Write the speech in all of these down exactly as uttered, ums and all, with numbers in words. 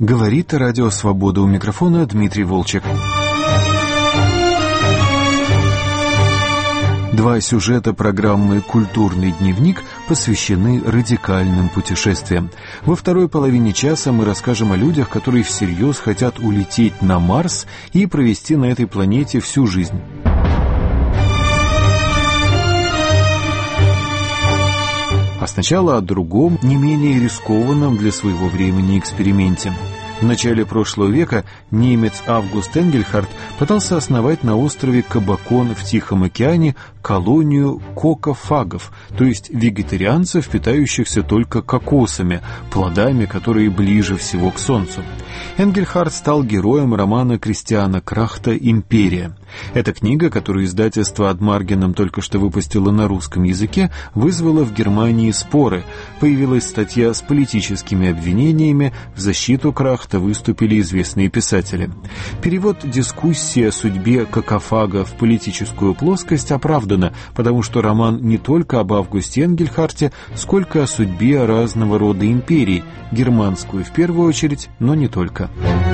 Говорит Радио Свобода, у микрофона Дмитрий Волчек. Два сюжета программы «Культурный дневник» посвящены радикальным путешествиям. Во второй половине часа мы расскажем о людях, которые всерьез хотят улететь на Марс и провести на этой планете всю жизнь. А сначала о другом, не менее рискованном для своего времени эксперименте. В начале прошлого века немец Август Энгельхарт пытался основать на острове Кабакон в Тихом океане колонию кокофагов, то есть вегетарианцев, питающихся только кокосами, плодами, которые ближе всего к Солнцу. Энгельхарт стал героем романа Кристиана Крахта «Империя». Эта книга, которую издательство Адмаргеном только что выпустило на русском языке, вызвала в Германии споры. Появилась статья с политическими обвинениями, в защиту Крахта выступили известные писатели. Перевод дискуссии о судьбе кокофага в политическую плоскость оправдано, потому что роман не только об Августе Энгельхарте, сколько о судьбе разного рода империй, германскую в первую очередь, но не только.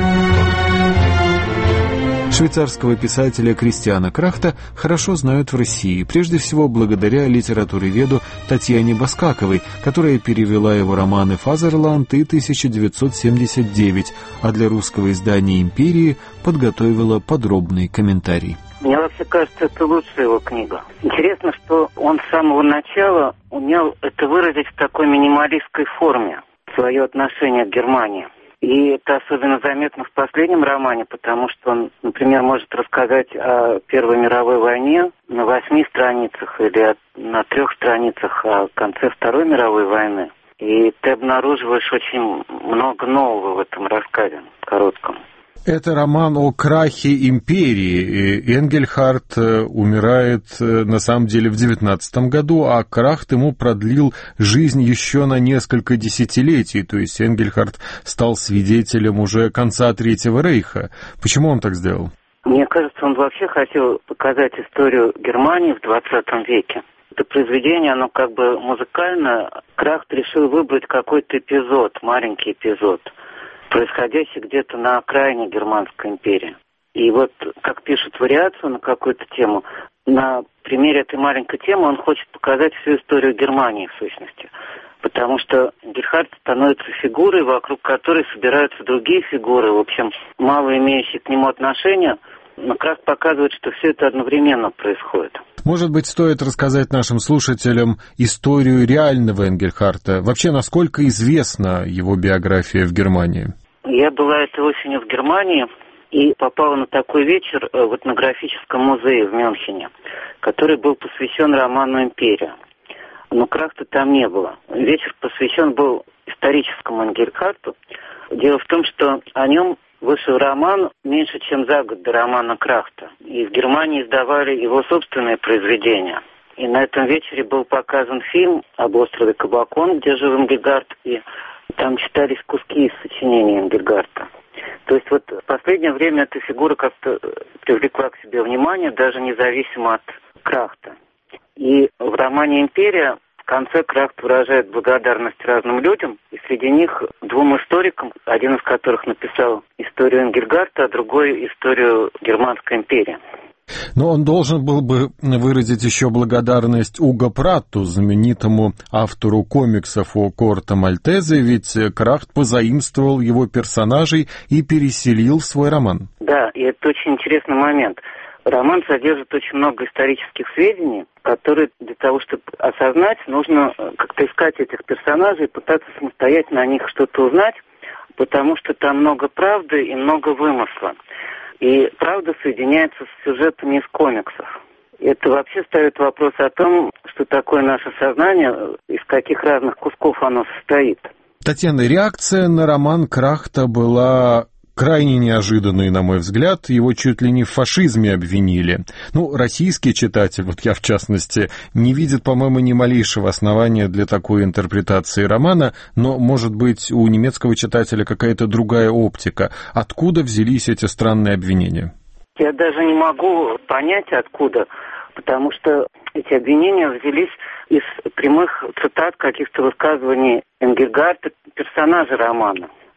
Швейцарского писателя Кристиана Крахта хорошо знают в России, прежде всего благодаря литературоведу Татьяне Баскаковой, которая перевела его романы «Фазерланд» и тысяча девятьсот семьдесят девять, а для русского издания «Империи» подготовила подробный комментарий. Мне вообще кажется, это лучшая его книга. Интересно, что он с самого начала умел это выразить в такой минималистской форме, свое отношение к Германии. И это особенно заметно в последнем романе, потому что он, например, может рассказать о Первой мировой войне на восьми страницах или на трех страницах о конце Второй мировой войны. И ты обнаруживаешь очень много нового в этом рассказе коротком. Это роман о крахе империи. Энгельхарт умирает на самом деле в девятнадцатом году, а Крахт ему продлил жизнь еще на несколько десятилетий. То есть Энгельхарт стал свидетелем уже конца Третьего рейха. Почему он так сделал? Мне кажется, он вообще хотел показать историю Германии в двадцатом веке. Это произведение, оно как бы музыкально. Крахт решил выбрать какой-то эпизод, маленький эпизод, происходящий где-то на окраине Германской империи. И вот, как пишут вариацию на какую-то тему, на примере этой маленькой темы он хочет показать всю историю Германии, в сущности. Потому что Энгельхарт становится фигурой, вокруг которой собираются другие фигуры, в общем, мало имеющие к нему отношения, но Крахт показывает, что все это одновременно происходит. Может быть, стоит рассказать нашим слушателям историю реального Энгельхарта? Вообще, насколько известна его биография в Германии? Я была этой осенью в Германии и попала на такой вечер в этнографическом музее в Мюнхене, который был посвящен роману «Империя». Но Крахта там не было. Вечер посвящен был историческому Энгельхарту. Дело в том, что о нем вышел роман меньше, чем за год до романа Крахта. И в Германии издавали его собственные произведения. И на этом вечере был показан фильм об острове Кабакон, где жил Энгельгарт, и там читались куски из сочинений Энгельгарта. То есть вот в последнее время эта фигура как-то привлекла к себе внимание, даже независимо от Крахта. И в романе «Империя» в конце Крахт выражает благодарность разным людям, и среди них двум историкам, один из которых написал историю Энгельгарта, а другой историю Германской империи. Но он должен был бы выразить еще благодарность Уго Пратту, знаменитому автору комиксов о Корто Мальтезе, ведь Крахт позаимствовал его персонажей и переселил в свой роман. Да, и это очень интересный момент. Роман содержит очень много исторических сведений, которые для того, чтобы осознать, нужно как-то искать этих персонажей, пытаться самостоятельно о них что-то узнать, потому что там много правды и много вымысла. И правда соединяется с сюжетами из комиксов. Это вообще ставит вопрос о том, что такое наше сознание, из каких разных кусков оно состоит. Татьяна, реакция на роман Крахта была крайне неожиданный, на мой взгляд. Его чуть ли не в фашизме обвинили. Ну, российский читатель, вот я в частности, не видит, по-моему, ни малейшего основания для такой интерпретации романа, но, может быть, у немецкого читателя какая-то другая оптика. Откуда взялись эти странные обвинения? Я даже не могу понять, откуда, потому что эти обвинения взялись из прямых цитат каких-то высказываний Энгельгарта, персонажа романа.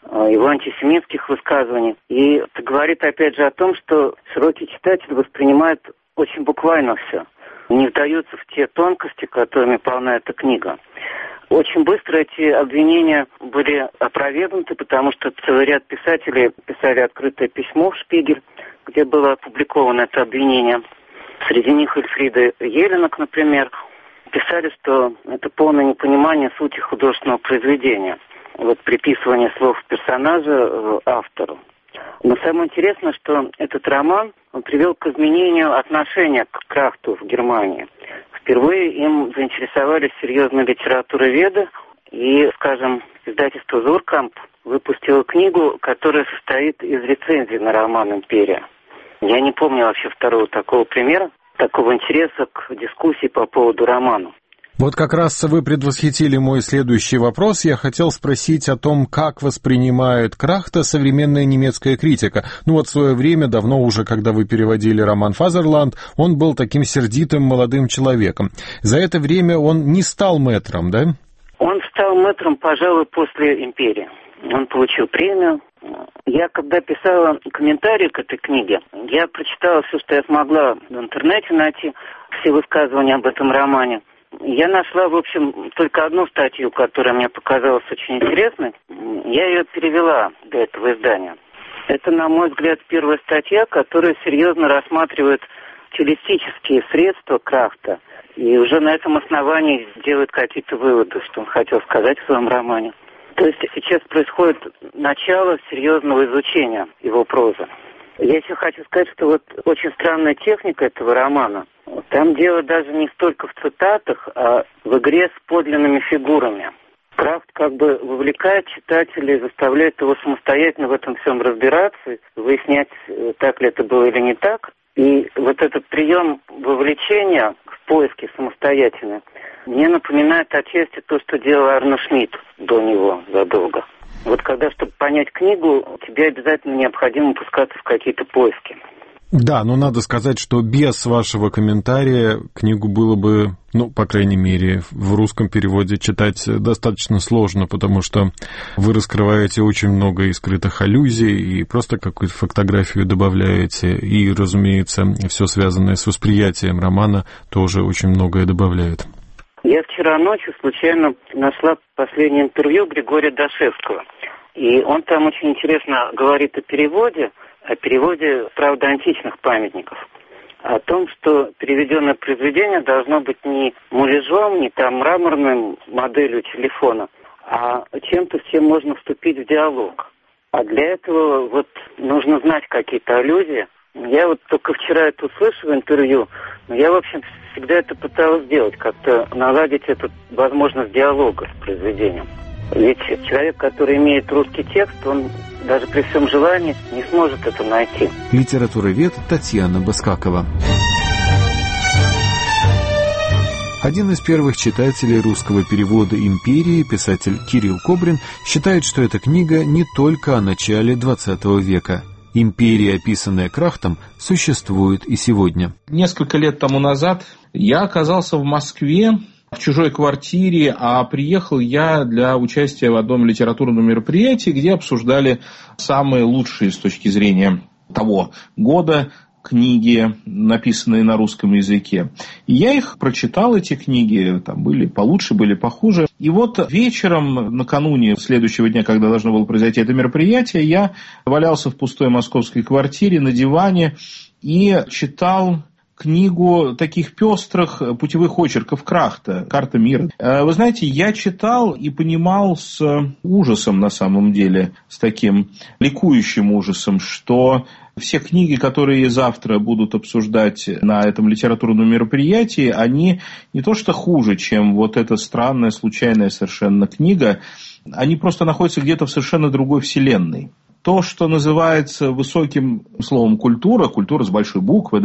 его антисемитских высказываний. И это говорит опять же о том, что широкий читатель воспринимает очень буквально все, не вдаются в те тонкости, которыми полна эта книга. Очень быстро эти обвинения были опровергнуты, потому что целый ряд писателей писали открытое письмо в «Шпигель», где было опубликовано это обвинение. Среди них Эльфрида Еленок, например, писали, что это полное непонимание сути художественного произведения. Вот приписывание слов персонажа автору. Но самое интересное, что этот роман он привел к изменению отношения к Крахту в Германии. Впервые им заинтересовались серьезные литературоведы, и, скажем, издательство «Зуркамп» выпустило книгу, которая состоит из рецензий на роман «Империя». Я не помню вообще второго такого примера, такого интереса к дискуссии по поводу романа. Вот как раз вы предвосхитили мой следующий вопрос. Я хотел спросить о том, как воспринимает Крахта современная немецкая критика. Ну вот в свое время, давно уже, когда вы переводили роман «Фазерланд», он был таким сердитым молодым человеком. За это время он не стал мэтром, да? Он стал мэтром, пожалуй, после «Империи». Он получил премию. Я, когда писала комментарии к этой книге, я прочитала все, что я смогла в интернете найти, все высказывания об этом романе. Я нашла, в общем, только одну статью, которая мне показалась очень интересной. Я ее перевела для этого издания. Это, на мой взгляд, первая статья, которая серьезно рассматривает стилистические средства Крахта и уже на этом основании делает какие-то выводы, что он хотел сказать в своем романе. То есть сейчас происходит начало серьезного изучения его прозы. Я еще хочу сказать, что вот очень странная техника этого романа. Там дело даже не столько в цитатах, а в игре с подлинными фигурами. Крафт как бы вовлекает читателей, заставляет его самостоятельно в этом всем разбираться, выяснять, так ли это было или не так. И вот этот прием вовлечения в поиски самостоятельно мне напоминает отчасти то, что делал Арне Шмидт до него задолго. Вот когда, чтобы понять книгу, тебе обязательно необходимо пускаться в какие-то поиски. Да, но надо сказать, что без вашего комментария книгу было бы, ну, по крайней мере, в русском переводе читать достаточно сложно, потому что вы раскрываете очень много и скрытых аллюзий, и просто какую-то фотографию добавляете, и, разумеется, все связанное с восприятием романа тоже очень многое добавляет. Я вчера ночью случайно нашла последнее интервью Григория Дашевского, и он там очень интересно говорит о переводе, о переводе, правда, античных памятников, о том, что переведенное произведение должно быть не муляжом, не там мраморной моделью телефона, а чем-то, с чем можно вступить в диалог. А для этого вот нужно знать какие-то аллюзии. Я вот только вчера это услышала интервью, но я, в общем, всегда это пыталась сделать, как-то наладить эту возможность диалога с произведением. Ведь человек, который имеет русский текст, он даже при всем желании не сможет это найти. Литературовед Татьяна Баскакова. Один из первых читателей русского перевода «Империи», писатель Кирилл Кобрин, считает, что эта книга не только о начале двадцатого века. Империя, описанная Крахтом, существует и сегодня. Несколько лет тому назад я оказался в Москве в чужой квартире, а приехал я для участия в одном литературном мероприятии, где обсуждали самые лучшие с точки зрения того года книги, написанные на русском языке. И я их прочитал, эти книги, там были получше, были похуже. И вот вечером, накануне следующего дня, когда должно было произойти это мероприятие, я валялся в пустой московской квартире на диване и читал книгу таких пестрых путевых очерков Крахта «Карта мира». Вы знаете, я читал и понимал с ужасом, на самом деле, с таким ликующим ужасом, что все книги, которые завтра будут обсуждать на этом литературном мероприятии, они не то что хуже, чем вот эта странная, случайная совершенно книга, они просто находятся где-то в совершенно другой вселенной. То, что называется высоким словом культура, культура с большой буквы, да,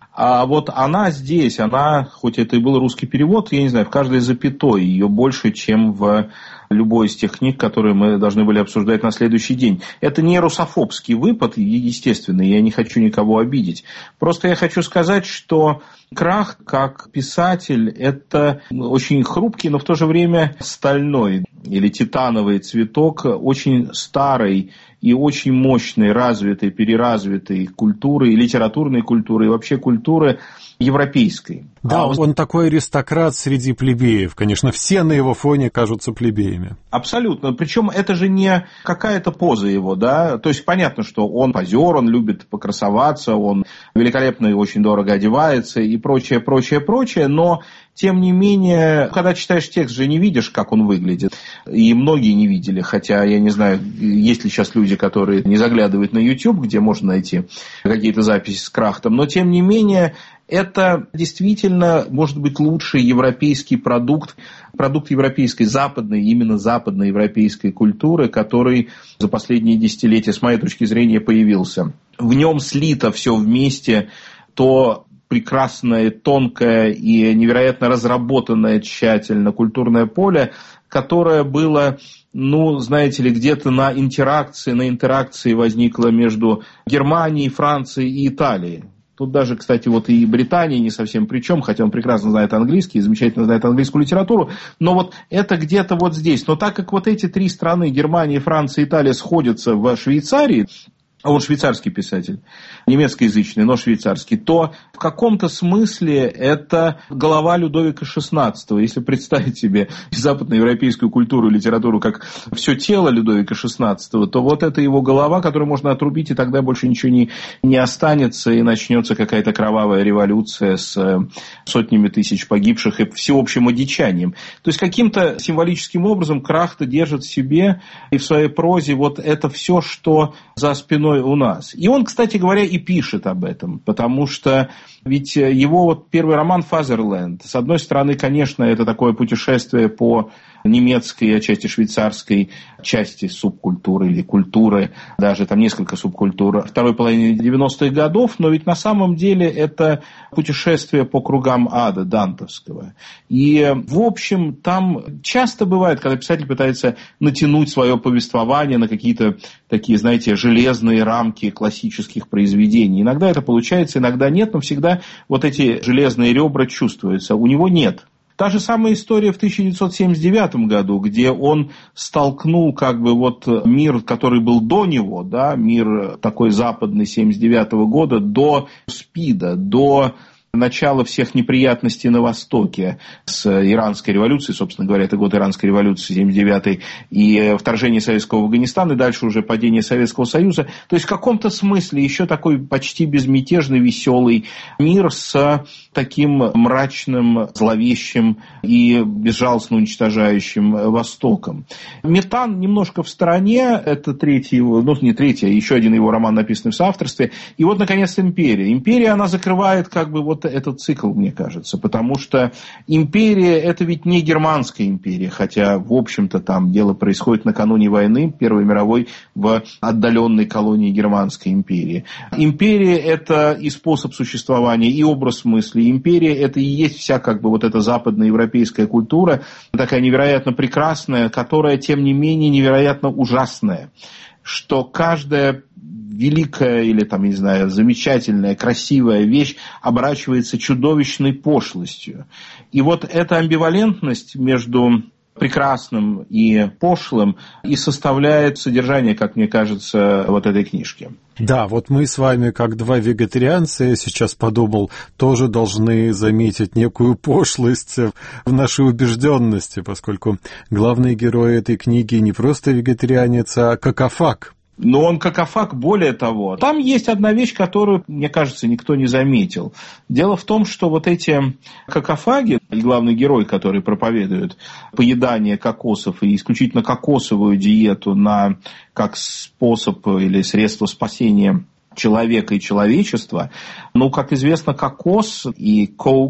А вот она здесь, она, хоть это и был русский перевод, я не знаю, в каждой запятой ее больше, чем в любой из тех книг, которые мы должны были обсуждать на следующий день. Это не русофобский выпад, естественно, я не хочу никого обидеть. Просто я хочу сказать, что Крах, как писатель, это очень хрупкий, но в то же время стальной или титановый цветок очень старой и очень мощной, развитой, переразвитой культуры, и литературной культуры, и вообще культуры европейской. Да, он... он такой аристократ среди плебеев. Конечно, все на его фоне кажутся плебеями. Абсолютно. Причем это же не какая-то поза его, да. То есть понятно, что он позер, он любит покрасоваться, он великолепно и очень дорого одевается и прочее, прочее, прочее. Но тем не менее, когда читаешь текст, же не видишь, как он выглядит. И многие не видели, хотя я не знаю, есть ли сейчас люди, которые не заглядывают на YouTube, где можно найти какие-то записи с Крахтом. Но тем не менее, это действительно может быть лучший европейский продукт, продукт европейской западной, именно западноевропейской культуры, который за последние десятилетия, с моей точки зрения, появился. В нем слито все вместе, то прекрасное, тонкое и невероятно разработанное тщательно культурное поле, которое было, ну, знаете ли, где-то на интеракции, на интеракции возникло между Германией, Францией и Италией. Тут даже, кстати, вот и Британия не совсем при чем, хотя он прекрасно знает английский, замечательно знает английскую литературу, но вот это где-то вот здесь. Но так как вот эти три страны, Германия, Франция, Италия, сходятся в Швейцарии, а он швейцарский писатель, немецкоязычный, но швейцарский, то в каком-то смысле это голова Людовика шестнадцатого. Если представить себе западноевропейскую культуру и литературу как все тело Людовика шестнадцатого, то вот это его голова, которую можно отрубить, и тогда больше ничего не, не останется, и начнется какая-то кровавая революция с сотнями тысяч погибших и всеобщим одичанием. То есть каким-то символическим образом Крахта держит в себе и в своей прозе вот это все, что за спиной у нас. И он, кстати говоря, и пишет об этом, потому что ведь его вот первый роман «Фазерленд», с одной стороны, конечно, это такое путешествие по немецкой, отчасти швейцарской части субкультуры или культуры, даже там несколько субкультур второй половины девяностых годов, но ведь на самом деле это путешествие по кругам ада дантовского. И, в общем, там часто бывает, когда писатель пытается натянуть свое повествование на какие-то такие, знаете, железные рамки классических произведений. Иногда это получается, иногда нет, но всегда вот эти железные ребра чувствуются. У него нет. Та же самая история в тысяча девятьсот семьдесят девятом году, где он столкнул как бы вот мир, который был до него, да, мир такой западный семьдесят девятого года, до СПИДа, до начала всех неприятностей на Востоке с иранской революцией, собственно говоря, это год иранской революции, семьдесят девятый, и вторжение советского в Афганистан, и дальше уже падение Советского Союза. То есть в каком-то смысле еще такой почти безмятежный, веселый мир с таким мрачным, зловещим и безжалостно уничтожающим Востоком. Метан немножко в стороне, это третий его, ну не третий, а еще один его роман, написанный в соавторстве. И вот, наконец, «Империя». «Империя», она закрывает как бы вот этот цикл, мне кажется, потому что империя – это ведь не германская империя, хотя, в общем-то, там дело происходит накануне войны Первой мировой в отдаленной колонии Германской империи. Империя – это и способ существования, и образ мысли. Империя – это и есть вся как бы вот эта западноевропейская культура, такая невероятно прекрасная, которая, тем не менее, невероятно ужасная, что каждая великая или, там, не знаю, замечательная, красивая вещь оборачивается чудовищной пошлостью. И вот эта амбивалентность между прекрасным и пошлым и составляет содержание, как мне кажется, вот этой книжки. Да, вот мы с вами, как два вегетарианца, я сейчас подумал, тоже должны заметить некую пошлость в нашей убежденности, поскольку главный герой этой книги не просто вегетарианец, а какофаг. Но он какофаг, более того. Там есть одна вещь, которую, мне кажется, никто не заметил. Дело в том, что вот эти какофаги, и главный герой, который проповедует поедание кокосов и исключительно кокосовую диету на, как способ или средство спасения человека и человечества, ну, как известно, кокос и коук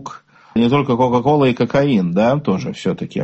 Не только Кока-кола и кокаин, да, тоже все-таки.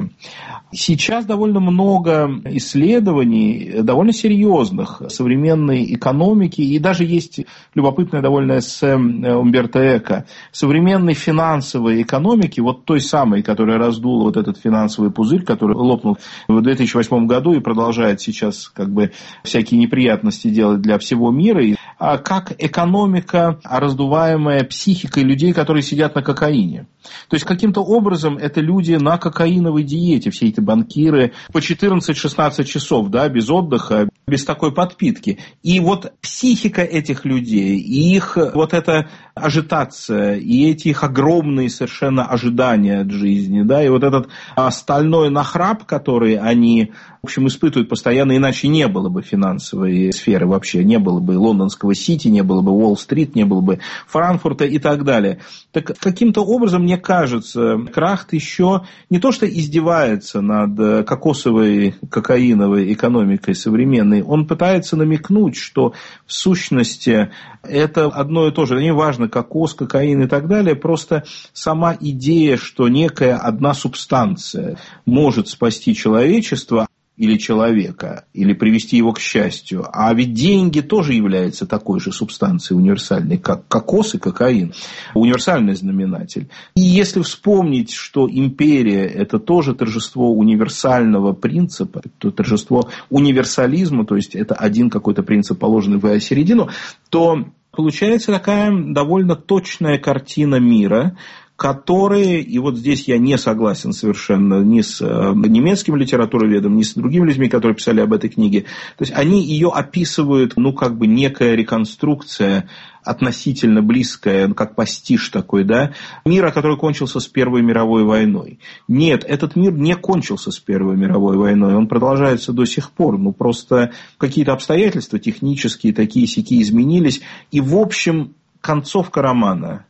Сейчас довольно много исследований, довольно серьезных, современной экономики, и даже есть любопытное довольно эссе Умберто Эко, современной финансовой экономики, вот той самой, которая раздула вот этот финансовый пузырь, который лопнул в две тысячи восьмом году и продолжает сейчас как бы всякие неприятности делать для всего мира, а как экономика, раздуваемая психикой людей, которые сидят на кокаине. То есть, каким-то образом это люди на кокаиновой диете, все эти банкиры, по четырнадцать-шестнадцать часов, да, без отдыха, без такой подпитки. И вот психика этих людей, и их вот эта ажитация, и эти их огромные совершенно ожидания от жизни, да, и вот этот стальной нахрап, который они, в общем, испытывают постоянно, иначе не было бы финансовой сферы вообще, не было бы лондонского Сити, не было бы Уолл-стрит, не было бы Франкфурта и так далее. Так каким-то образом, мне кажется, Крахт еще не то что издевается над кокосовой, кокаиновой экономикой современной, он пытается намекнуть, что в сущности это одно и то же, не важно, кокос, кокаин и так далее, просто сама идея, что некая одна субстанция может спасти человечество, или человека, или привести его к счастью. А ведь деньги тоже являются такой же субстанцией универсальной, как кокос и кокаин. Универсальный знаменатель. И если вспомнить, что империя – это тоже торжество универсального принципа, то торжество универсализма, то есть это один какой-то принцип, положенный в середину, то получается такая довольно точная картина мира, которые, и вот здесь я не согласен совершенно ни с немецким литературоведом, ни с другими людьми, которые писали об этой книге, то есть они ее описывают, ну, как бы некая реконструкция, относительно близкая, как пастиш такой, да, мира, который кончился с Первой мировой войной. Нет, этот мир не кончился с Первой мировой войной, он продолжается до сих пор, ну, просто какие-то обстоятельства технические, такие-сякие изменились, и, в общем, концовка романа,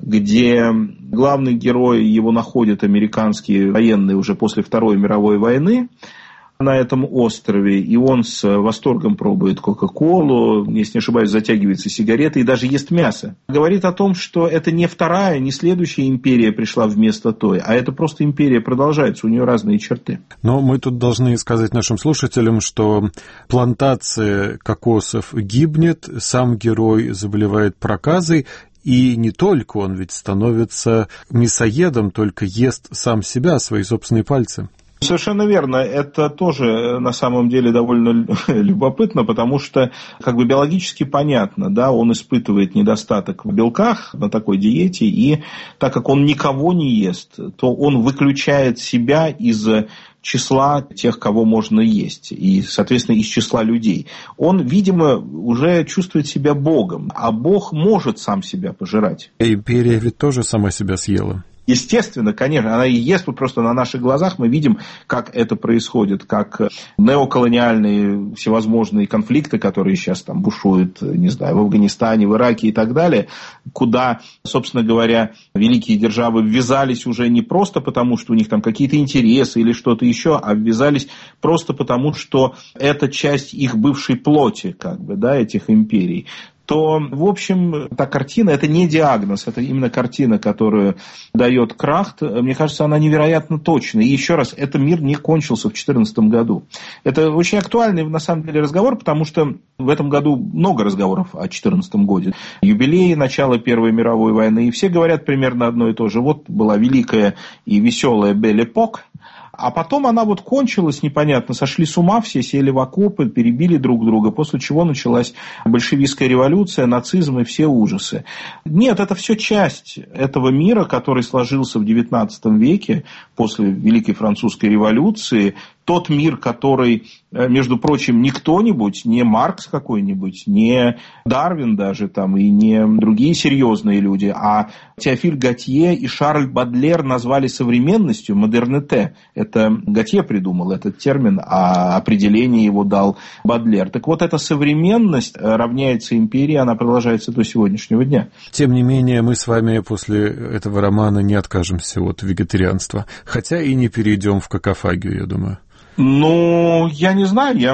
где главный герой, его находят американские военные уже после Второй мировой войны на этом острове, и он с восторгом пробует Кока-колу, если не ошибаюсь, затягивается сигаретой и даже ест мясо. Говорит о том, что это не вторая, не следующая империя пришла вместо той, а это просто империя продолжается, у нее разные черты. Но мы тут должны сказать нашим слушателям, что плантация кокосов гибнет, сам герой заболевает проказой, и не только, он ведь становится мясоедом, только ест сам себя, свои собственные пальцы. Совершенно верно. Это тоже на самом деле довольно любопытно, потому что как бы биологически понятно, да, он испытывает недостаток в белках на такой диете, и так как он никого не ест, то он выключает себя из числа тех, кого можно есть, и, соответственно, из числа людей. Он, видимо, уже чувствует себя богом, а бог может сам себя пожирать. Империя ведь тоже сама себя съела. Естественно, конечно, она и ест, вот просто на наших глазах мы видим, как это происходит, как неоколониальные всевозможные конфликты, которые сейчас там бушуют, не знаю, в Афганистане, в Ираке и так далее, куда, собственно говоря, великие державы ввязались уже не просто потому, что у них там какие-то интересы или что-то еще, а ввязались просто потому, что это часть их бывшей плоти, как бы, да, этих империй. То, в общем, та картина, это не диагноз, это именно картина, которую дает Крахт. Мне кажется, она невероятно точна. И еще раз, этот мир не кончился в две тысячи четырнадцатом году. Это очень актуальный, на самом деле, разговор, потому что в этом году много разговоров о две тысячи четырнадцатом году. Юбилей начала Первой мировой войны, и все говорят примерно одно и то же. Вот была великая и веселая Бель Эпок, а потом она вот кончилась непонятно, сошли с ума все, сели в окопы, перебили друг друга, после чего началась большевистская революция, нацизм и все ужасы. Нет, это все часть этого мира, который сложился в девятнадцатом веке после Великой Французской революции. Тот мир, который, между прочим, не кто-нибудь, не Маркс какой-нибудь, не Дарвин даже там, и не другие серьезные люди, а Теофиль Готье и Шарль Бадлер назвали современностью, модерните. Это Готье придумал этот термин, а определение его дал Бадлер. Так вот, эта современность равняется империи, она продолжается до сегодняшнего дня. Тем не менее, мы с вами после этого романа не откажемся от вегетарианства, хотя и не перейдем в какофагию, я думаю. Ну, я не знаю, я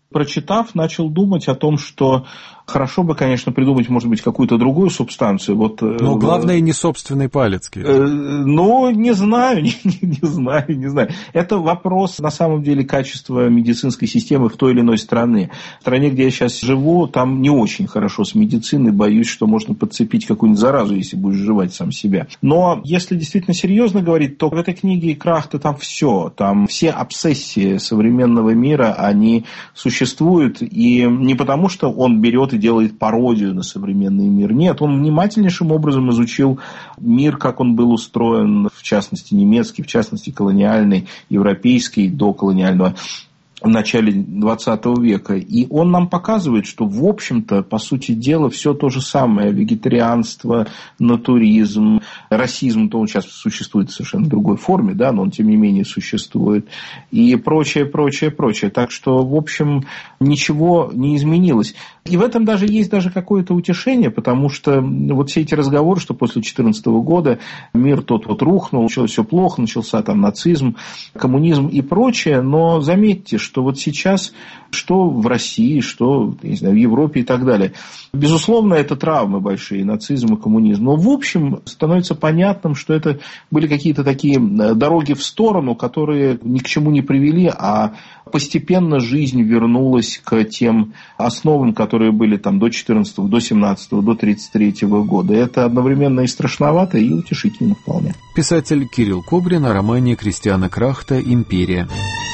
прочитав, начал думать о том, что хорошо бы, конечно, придумать, может быть, какую-то другую субстанцию. Вот, но главное, не собственный палец. Э, ну, не знаю, не, не, не знаю, не знаю. Это вопрос, на самом деле, качества медицинской системы в той или иной стране. В стране, где я сейчас живу, там не очень хорошо с медициной. Боюсь, что можно подцепить какую-нибудь заразу, если будешь жевать сам себя. Но если действительно серьезно говорить, то в этой книге Крахта там все. Там все обсессии современного мира, они существуют. И не потому, что он берет и делает пародию на современный мир. Нет, он внимательнейшим образом изучил мир, как он был устроен, в частности немецкий, в частности колониальный, европейский, до колониального, в начале двадцатого века. И он нам показывает, что, в общем-то, по сути дела, все то же самое. Вегетарианство, натуризм, расизм, то он сейчас существует в совершенно другой форме, да, но он, тем не менее, существует. И прочее, прочее, прочее. Так что, в общем, ничего не изменилось. И в этом даже есть даже какое-то утешение, потому что вот все эти разговоры, что после две тысячи четырнадцатого года мир тот вот рухнул, началось все плохо, начался там нацизм, коммунизм и прочее, но заметьте, что вот сейчас, что в России, что, не знаю, в Европе и так далее, безусловно, это травмы большие, нацизм и коммунизм, но в общем становится понятным, что это были какие-то такие дороги в сторону, которые ни к чему не привели, а постепенно жизнь вернулась к тем основам, которые были там до четырнадцатого, до семнадцатого, до тридцать третьего года. Это одновременно и страшновато, и утешительно вполне. Писатель Кирилл Кобрин о романе Кристиана Крахта «Империя».